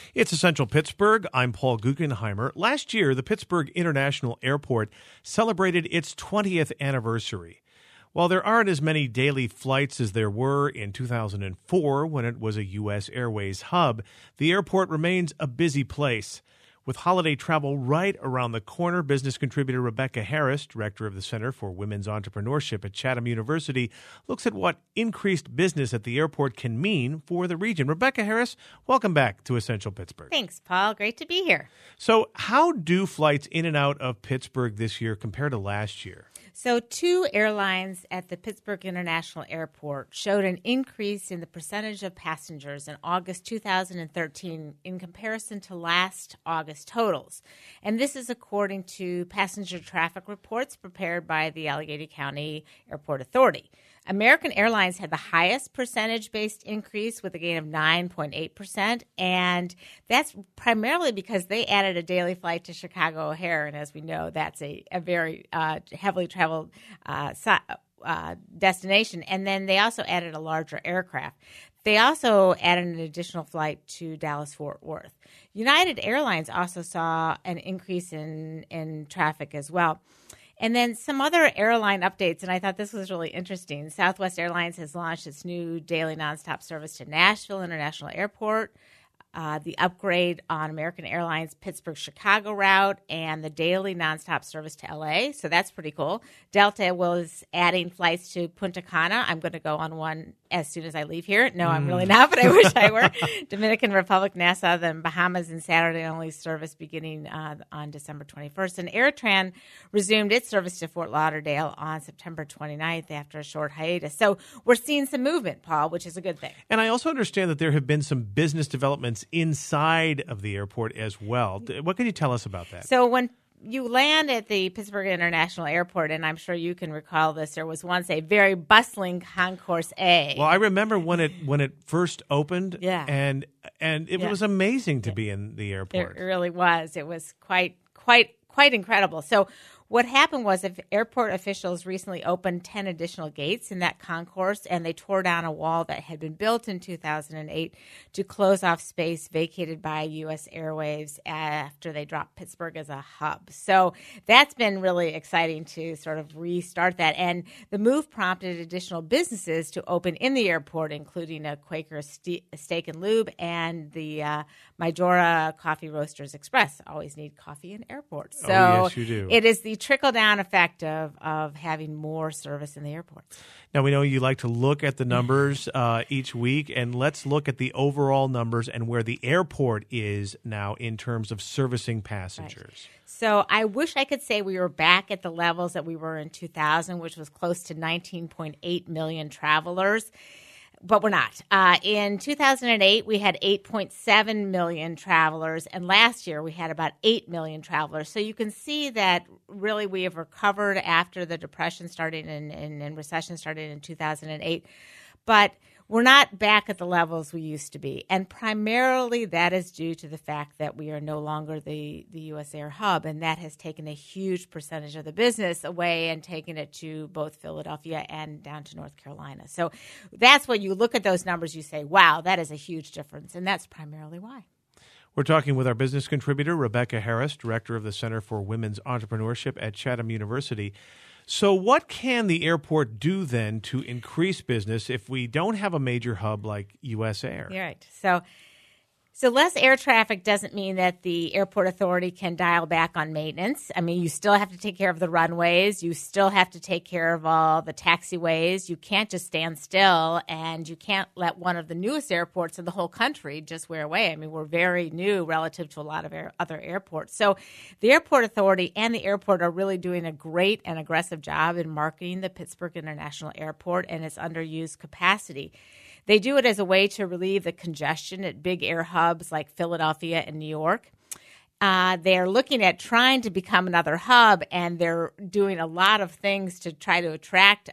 It's Essential Pittsburgh. I'm Paul Guggenheimer. Last year, the Pittsburgh International Airport celebrated its 20th anniversary. While there aren't as many daily flights as there were in 2004 when it was a U.S. Airways hub, the airport remains a busy place. With holiday travel right around the corner, business contributor Rebecca Harris, director of the Center for Women's Entrepreneurship at Chatham University, looks at what increased business at the airport can mean for the region. Rebecca Harris, welcome back to Essential Pittsburgh. Thanks, Paul. Great to be here. So how do flights in and out of Pittsburgh this year compare to last year? So 2 airlines at the Pittsburgh International Airport showed an increase in the percentage of passengers in August 2013 in comparison to last August totals. And this is according to passenger traffic reports prepared by the Allegheny County Airport Authority. American Airlines had the highest percentage-based increase with a gain of 9.8%, and that's primarily because they added a daily flight to Chicago O'Hare, and as we know, that's a very heavily traveled destination. And then they also added a larger aircraft. They also added an additional flight to Dallas-Fort Worth. United Airlines also saw an increase in traffic as well. And then some other airline updates, and I thought this was really interesting. Southwest Airlines has launched its new daily nonstop service to Nashville International Airport, the upgrade on American Airlines Pittsburgh-Chicago route, and the daily nonstop service to L.A., so that's pretty cool. Delta was adding flights to Punta Cana. I'm going to go on one as soon as I leave here. No, I'm really not, but I wish I were. Dominican Republic, Nassau, then Bahamas, and Saturday-only service beginning on December 21st. And AirTran resumed its service to Fort Lauderdale on September 29th after a short hiatus. So we're seeing some movement, Paul, which is a good thing. And I also understand that there have been some business developments inside of the airport as well. What can you tell us about that? So when you land at the Pittsburgh International Airport, and I'm sure you can recall this, there was once a very bustling Concourse A. Well, I remember when it first opened, yeah. and it was amazing to be in the airport. It really was. It was quite incredible. So what happened was airport officials recently opened 10 additional gates in that concourse, and they tore down a wall that had been built in 2008 to close off space vacated by U.S. Airways after they dropped Pittsburgh as a hub. So that's been really exciting to sort of restart that. And the move prompted additional businesses to open in the airport, including a Quaker Steak and Lube and the Majora Coffee Roasters Express. Always need coffee in airports. So yes, you do. It is the trickle-down effect of having more service in the airports. Now, we know you like to look at the numbers each week, and let's look at the overall numbers and where the airport is now in terms of servicing passengers. Right. So I wish I could say we were back at the levels that we were in 2000, which was close to 19.8 million travelers. But we're not. In 2008, we had 8.7 million travelers, and last year we had about 8 million travelers. So you can see that really we have recovered after the Depression started and recession started in 2008. But we're not back at the levels we used to be. And primarily that is due to the fact that we are no longer the U.S. Air hub, and that has taken a huge percentage of the business away and taken it to both Philadelphia and down to North Carolina. So that's when you look at those numbers, you say, wow, that is a huge difference, and that's primarily why. We're talking with our business contributor, Rebecca Harris, director of the Center for Women's Entrepreneurship at Chatham University. So what can the airport do then to increase business if we don't have a major hub like U.S. Air? You're right. So less air traffic doesn't mean that the airport authority can dial back on maintenance. I mean, you still have to take care of the runways. You still have to take care of all the taxiways. You can't just stand still, and you can't let one of the newest airports in the whole country just wear away. I mean, we're very new relative to a lot of other airports. So the airport authority and the airport are really doing a great and aggressive job in marketing the Pittsburgh International Airport and its underused capacity. They do it as a way to relieve the congestion at big air hubs like Philadelphia and New York. They're looking at trying to become another hub, and they're doing a lot of things to try to attract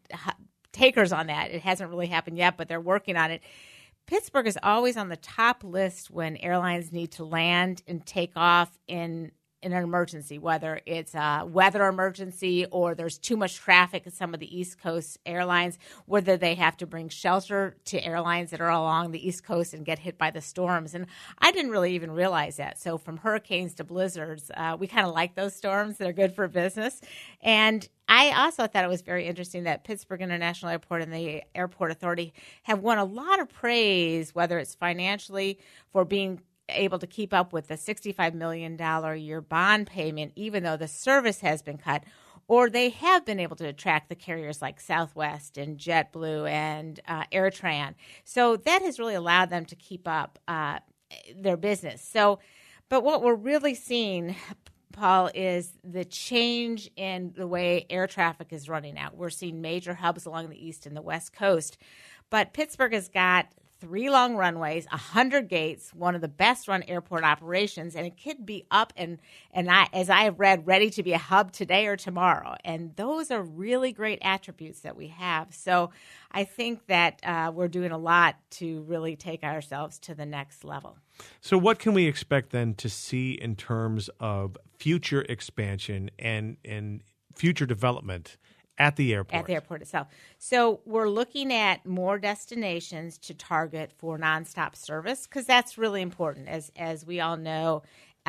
takers on that. It hasn't really happened yet, but they're working on it. Pittsburgh is always on the top list when airlines need to land and take off in in an emergency, whether it's a weather emergency or there's too much traffic at some of the East Coast airlines, whether they have to bring shelter to airlines that are along the East Coast and get hit by the storms. And I didn't really even realize that. So from hurricanes to blizzards, we kind of like those storms. They're good for business. And I also thought it was very interesting that Pittsburgh International Airport and the Airport Authority have won a lot of praise, whether it's financially for being able to keep up with the $65 million a year bond payment, even though the service has been cut, or they have been able to attract the carriers like Southwest and JetBlue and AirTran. So that has really allowed them to keep up their business. So, but what we're really seeing, Paul, is the change in the way air traffic is running out. We're seeing major hubs along the East and the West Coast, but Pittsburgh has got 3 long runways, 100 gates, one of the best run airport operations, and it could be up and as I have read, ready to be a hub today or tomorrow. And those are really great attributes that we have. So I think that we're doing a lot to really take ourselves to the next level. So what can we expect then to see in terms of future expansion and future development at the airport? At the airport itself. So we're looking at more destinations to target for nonstop service because that's really important. As we all know,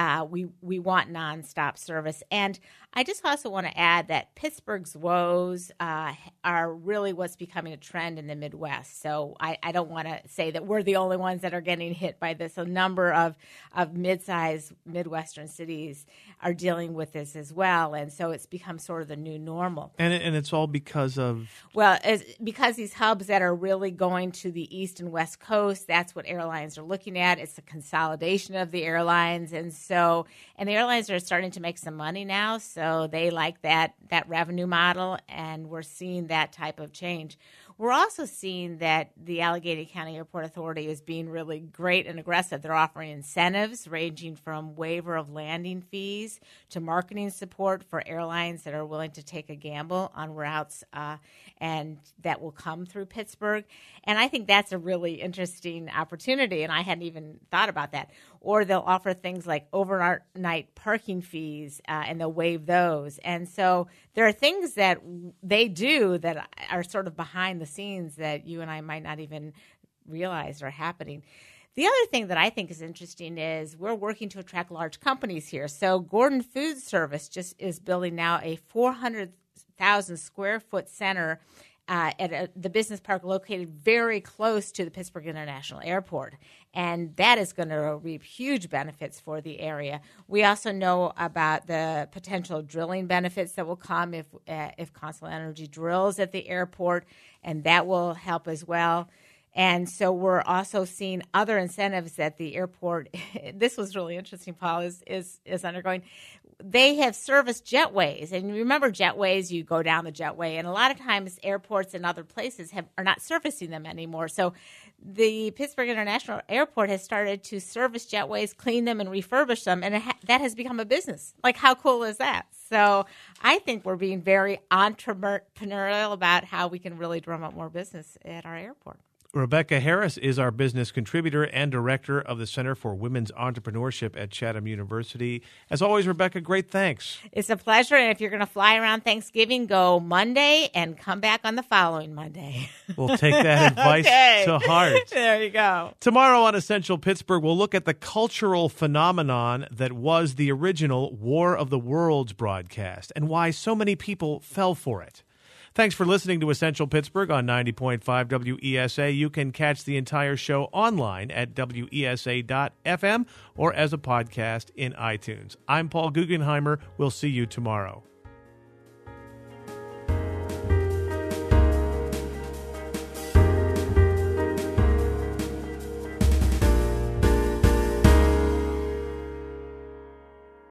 we want nonstop service. And I just also want to add that Pittsburgh's woes are really what's becoming a trend in the Midwest. So I don't want to say that we're the only ones that are getting hit by this. A number of mid-sized Midwestern cities are dealing with this as well. And so it's become sort of the new normal. And it's all because of? Well, because these hubs that are really going to the East and West Coast, that's what airlines are looking at. It's a consolidation of the airlines. And the airlines are starting to make some money now. So they like that revenue model, and we're seeing that type of change. We're also seeing that the Allegheny County Airport Authority is being really great and aggressive. They're offering incentives ranging from waiver of landing fees to marketing support for airlines that are willing to take a gamble on routes and that will come through Pittsburgh. And I think that's a really interesting opportunity, and I hadn't even thought about that. Or they'll offer things like overnight parking fees, and they'll waive those. And so there are things that they do that are sort of behind the scenes that you and I might not even realize are happening. The other thing that I think is interesting is we're working to attract large companies here. So Gordon Food Service just is building now a 400,000 square foot center at the business park located very close to the Pittsburgh International Airport. And that is going to reap huge benefits for the area. We also know about the potential drilling benefits that will come if Consul Energy drills at the airport, and that will help as well. And so we're also seeing other incentives that the airport, this was really interesting, Paul, is undergoing. They have serviced jetways. And remember jetways, you go down the jetway. And a lot of times airports and other places are not servicing them anymore. So the Pittsburgh International Airport has started to service jetways, clean them, and refurbish them. And that has become a business. Like, how cool is that? So I think we're being very entrepreneurial about how we can really drum up more business at our airport. Rebecca Harris is our business contributor and director of the Center for Women's Entrepreneurship at Chatham University. As always, Rebecca, great thanks. It's a pleasure. And if you're going to fly around Thanksgiving, go Monday and come back on the following Monday. We'll take that advice to heart. There you go. Tomorrow on Essential Pittsburgh, we'll look at the cultural phenomenon that was the original War of the Worlds broadcast and why so many people fell for it. Thanks for listening to Essential Pittsburgh on 90.5 WESA. You can catch the entire show online at WESA.FM or as a podcast in iTunes. I'm Paul Guggenheimer. We'll see you tomorrow.